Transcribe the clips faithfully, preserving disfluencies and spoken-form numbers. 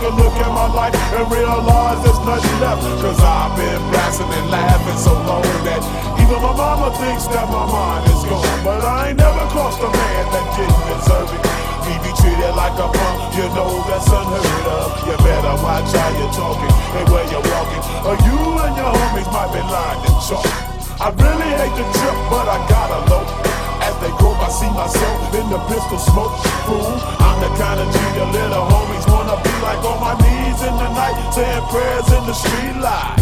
a look at my life and realize there's nothing left. Cause I've been blasting and laughing so long that even my mama thinks that my mind is gone. But I ain't never crossed a man that didn't deserve it. Me be treated like a punk, you know that's unheard of. You better watch how you're talking and where you're walking, or you and your homies might be lined in chalk. I really hate the trip, but I gotta low. As they grow, I see myself in the pistol smoke. Fool, I'm the kind of G the little homies wanna be like, on my knees in the night, saying prayers in the street light.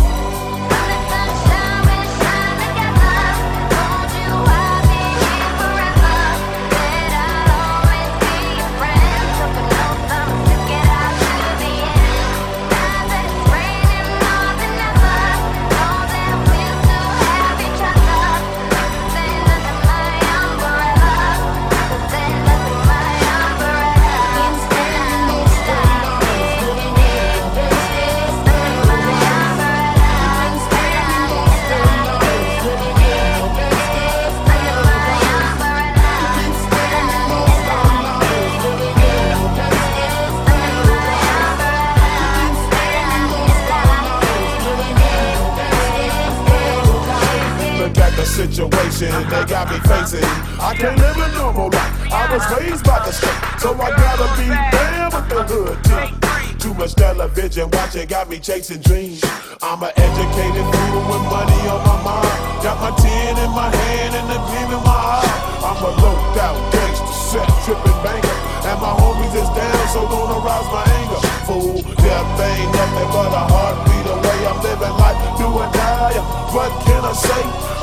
Situation they got me facing. I can't live a normal life. I was raised by the state, so I gotta be down with the hood team. Too much television watching got me chasing dreams. I'm an educated fool with money on my mind. Got my tin in my hand and a gleam in my eye. I'm a loped out gangster, set tripping banker, and my homies is down, so don't arouse my anger. Fool, death ain't nothing but a heartbeat away. I'm living life, do or die. What can I say?